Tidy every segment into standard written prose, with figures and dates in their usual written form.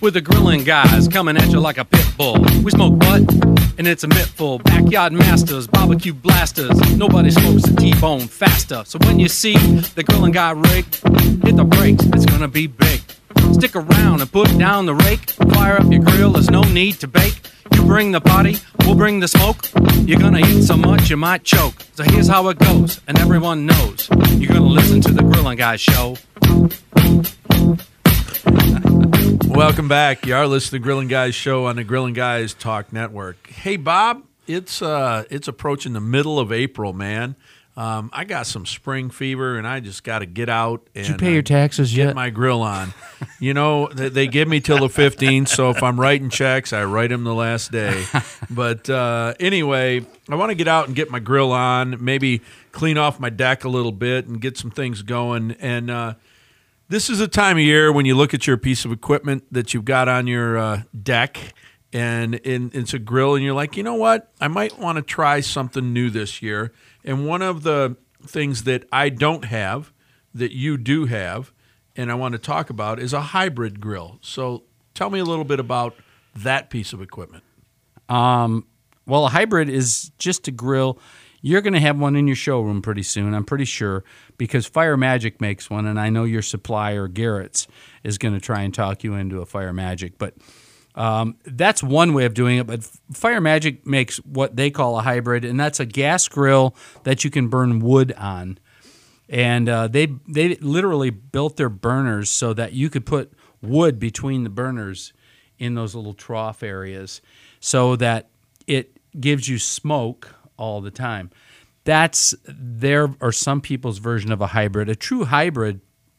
with the grilling guys coming at you like a pit bull. We smoke butt, and it's a mittful. Backyard masters, barbecue blasters. Nobody smokes a T-bone faster. So when you see the grilling guy rig, hit the brakes, it's gonna be big. Stick around and put down the rake. Fire up your grill, there's no need to bake. You bring the party, we'll bring the smoke. You're gonna eat so much you might choke. So here's how it goes, and everyone knows. You're gonna listen to the Grilling Guys show. Welcome back. You are listening to the Grilling Guys show on the Grilling Guys Talk Network. Hey, Bob, it's approaching the middle of April, man. I got some spring fever, and I just got to get out and Did you pay your taxes get yet? my grill on. You know, they give me till the 15th, so if I'm writing checks, I write them the last day. But anyway, I want to get out and get my grill on, maybe clean off my deck a little bit and get some things going. And this is a time of year when you look at your piece of equipment that you've got on your deck, and it's a grill, and you're like, you know what? I might want to try something new this year. And one of the things that I don't have that you do have and I want to talk about is a hybrid grill. So tell me a little bit about that piece of equipment. Well, a hybrid is just a grill. You're going to have one in your showroom pretty soon, I'm pretty sure, because Fire Magic makes one, and I know your supplier, Garrett's, is going to try and talk you into a Fire Magic. But that's one way of doing it, but Fire Magic makes what they call a hybrid, and that's a gas grill that you can burn wood on. And they literally built their burners so that you could put wood between the burners in those little trough areas so that it gives you smoke all the time. That's their or some people's version of a hybrid. A true hybrid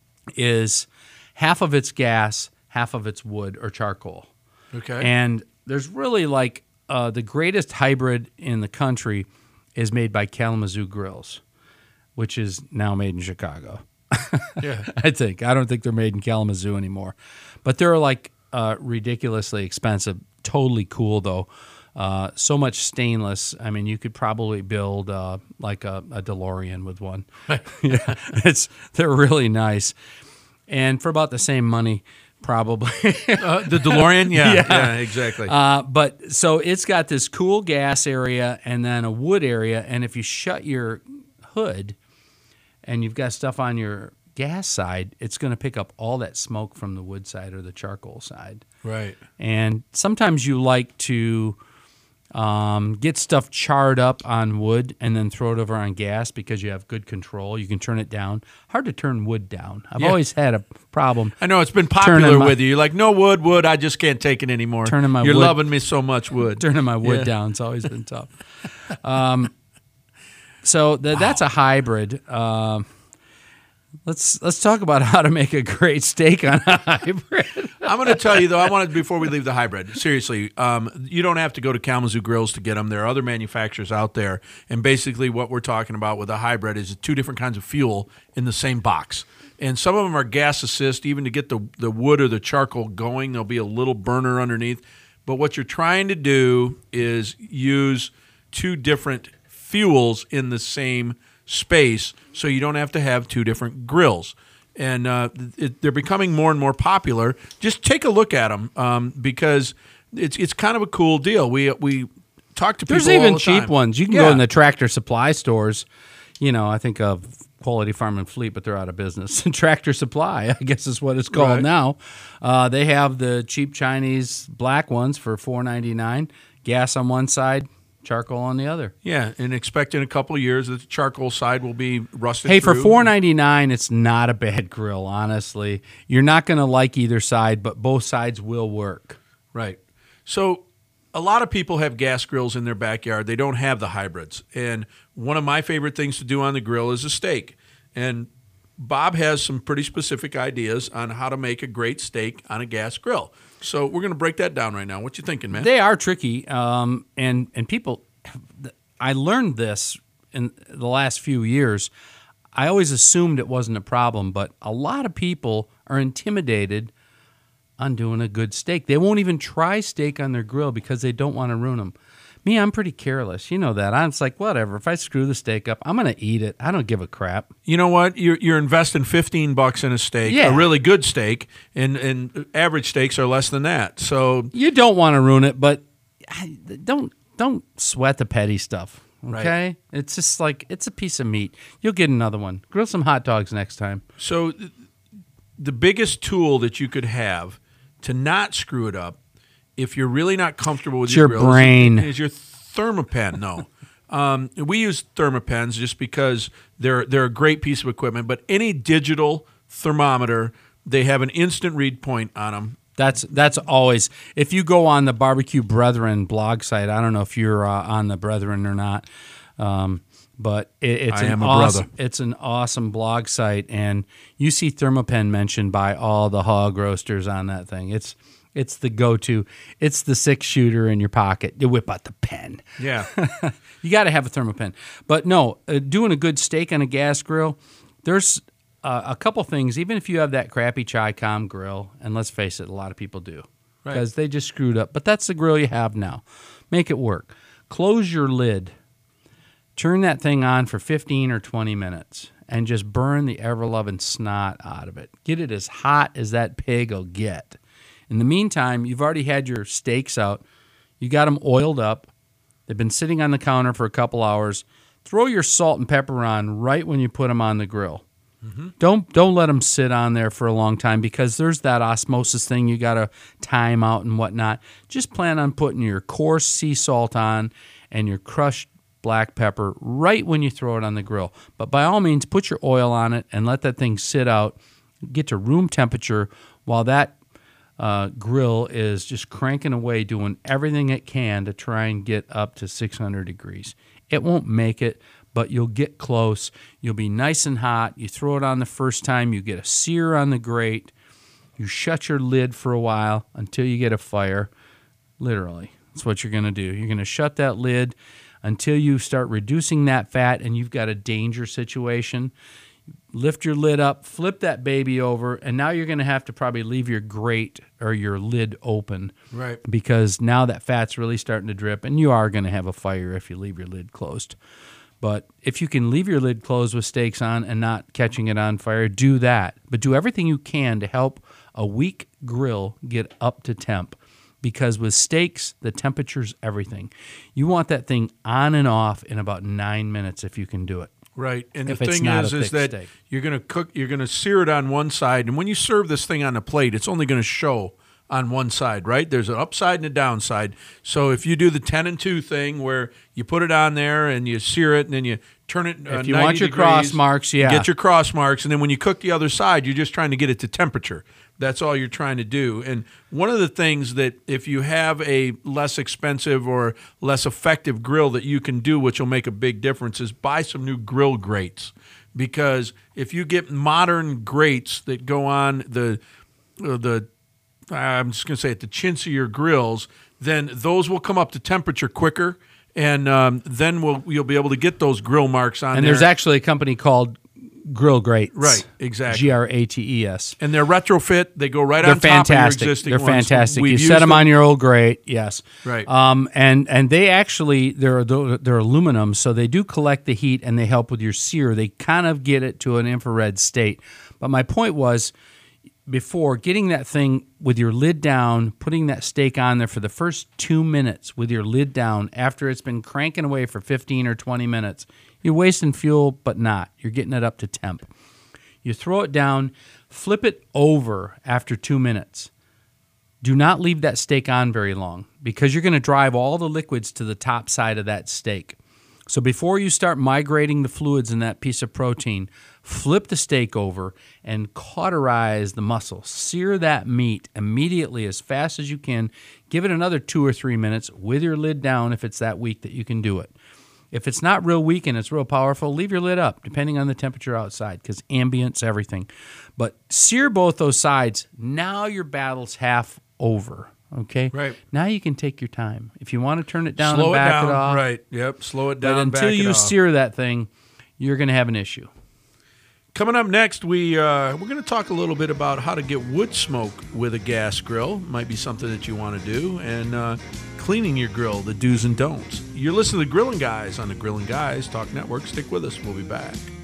is half of it's gas, half of it's wood or charcoal. Okay. And there's really like the greatest hybrid in the country is made by Kalamazoo Grills, which is now made in Chicago. Yeah. I think. I don't think they're made in Kalamazoo anymore. But they're like ridiculously expensive. Totally cool, though. So much stainless. I mean, you could probably build like a DeLorean with one. Yeah, they're really nice. And for about the same money, probably. The DeLorean? Yeah, exactly. But so it's got this cool gas area and then a wood area. And if you shut your hood and you've got stuff on your gas side, it's going to pick up all that smoke from the wood side or the charcoal side. Right. And sometimes you like to get stuff charred up on wood and then throw it over on gas because you have good control. You can turn it down. Hard to turn wood down. I've always had a problem. I know it's been popular with you. You're like, no wood, I just can't take it anymore. You're loving me so much, wood. Turning my wood down. It's always been tough. So that's a hybrid. Let's talk about how to make a great steak on a hybrid. I'm going to tell you, though, before we leave the hybrid, seriously, you don't have to go to Kalamazoo Grills to get them. There are other manufacturers out there, and basically what we're talking about with a hybrid is two different kinds of fuel in the same box. And some of them are gas assist, even to get the wood or the charcoal going. There'll be a little burner underneath. But what you're trying to do is use two different fuels in the same space so you don't have to have two different grills. And they're becoming more and more popular. Just take a look at them because it's kind of a cool deal. We talk to people There's even all the cheap time. ones. You can go in the Tractor Supply stores. You know, I think of Quality Farm and Fleet, but they're out of business. Tractor Supply, I guess is what it's called now. They have the cheap Chinese black ones for $4.99. Gas on one side, charcoal on the other. Yeah, and expect in a couple of years that the charcoal side will be rusted Hey, through. for $4.99, it's not a bad grill, honestly. You're not going to like either side, but both sides will work. Right. So a lot of people have gas grills in their backyard. They don't have the hybrids. And one of my favorite things to do on the grill is a steak. And Bob has some pretty specific ideas on how to make a great steak on a gas grill. So we're going to break that down right now. What you thinking, man? They are tricky, and people. I learned this in the last few years. I always assumed it wasn't a problem, but a lot of people are intimidated on doing a good steak. They won't even try steak on their grill because they don't want to ruin them. Me, I'm pretty careless. You know that. I'm just like, whatever. If I screw the steak up, I'm going to eat it. I don't give a crap. You know what? You're investing $15 in a steak, Yeah. a really good steak, and average steaks are less than that. So You don't want to ruin it, but don't sweat the petty stuff. Okay? Right. It's just like, it's a piece of meat. You'll get another one. Grill some hot dogs next time. So the biggest tool that you could have to not screw it up, if you're really not comfortable with It's your your grill, brain. is your Thermapen. No. We use Thermapens just because they're a great piece of equipment, but any digital thermometer, they have an instant read point on them. That's always, if you go on the Barbecue Brethren blog site, I don't know if you're on the Brethren or not, but it's I an am a awesome, brother. it's an awesome blog site, and you see Thermapen mentioned by all the hog roasters on that thing. It's the go-to. It's the 6-shooter in your pocket. You whip out the pen. Yeah. You got to have a Thermapen. But no, doing a good steak on a gas grill, there's a couple things. Even if you have that crappy Chi-Com grill, and let's face it, a lot of people do, because they just screwed up. But that's the grill you have now. Make it work. Close your lid. Turn that thing on for 15 or 20 minutes and just burn the ever-loving snot out of it. Get it as hot as that pig will get. In the meantime, you've already had your steaks out. You got them oiled up. They've been sitting on the counter for a couple hours. Throw your salt and pepper on right when you put them on the grill. Mm-hmm. Don't let them sit on there for a long time, because there's that osmosis thing you got to time out and whatnot. Just plan on putting your coarse sea salt on and your crushed black pepper right when you throw it on the grill. But by all means, put your oil on it and let that thing sit out, get to room temperature while that grill is just cranking away, doing everything it can to try and get up to 600 degrees. It won't make it, but you'll get close. You'll be nice and hot. You throw it on the first time, you get a sear on the grate. You shut your lid for a while until you get a fire. Literally, that's what you're going to do. You're going to shut that lid until you start reducing that fat and you've got a danger situation. Lift your lid up, flip that baby over, and now you're going to have to probably leave your grate or your lid open. Right. Because now that fat's really starting to drip, and you are going to have a fire if you leave your lid closed. But if you can leave your lid closed with steaks on and not catching it on fire, do that. But do everything you can to help a weak grill get up to temp. Because with steaks, the temperature's everything. You want that thing on and off in about 9 minutes if you can do it. Right, and If the it's thing not is a thick that steak. you're going to sear it on one side, and when you serve this thing on a plate, it's only going to show on one side, right? There's an upside and a downside. So if you do the 10 and 2 thing, where you put it on there and you sear it, and then you turn it, If you 90 want your degrees, cross marks, yeah. get your cross marks, and then when you cook the other side, you're just trying to get it to temperature. That's all you're trying to do. And one of the things that if you have a less expensive or less effective grill that you can do, which will make a big difference, is buy some new grill grates. Because if you get modern grates that go on the I'm just going to say it, the chintz of your grills, then those will come up to temperature quicker, and then you'll be able to get those grill marks on there. And there's actually a company called Grill Grates. Right, exactly. GRATES. And they're retrofit. They go right They're on top of your fantastic. existing They're ones. fantastic. We've You used set them on your old grate, yes. Right. And they actually they're aluminum, so they do collect the heat and they help with your sear. They kind of get it to an infrared state. But my point was, before getting that thing with your lid down, putting that steak on there for the first 2 minutes with your lid down, after it's been cranking away for 15 or 20 minutes, you're wasting fuel, but not. You're getting it up to temp. You throw it down, flip it over after 2 minutes. Do not leave that steak on very long, because you're going to drive all the liquids to the top side of that steak. So before you start migrating the fluids in that piece of protein, flip the steak over and cauterize the muscle. Sear that meat immediately as fast as you can. Give it another 2 or 3 minutes with your lid down if it's that weak that you can do it. If it's not real weak and it's real powerful, leave your lid up, depending on the temperature outside, because ambience, everything. But sear both those sides. Now your battle's half over. Okay? Right. Now you can take your time. If you want to turn it down Slow and back it down. off. Right. Yep. Slow it down. But until back it you off. sear that thing, you're going to have an issue. Coming up next, we're going to talk a little bit about how to get wood smoke with a gas grill. Might be something that you want to do, and cleaning your grill, the do's and don'ts. You're listening to the Grilling Guys on the Grilling Guys Talk Network. Stick with us. We'll be back.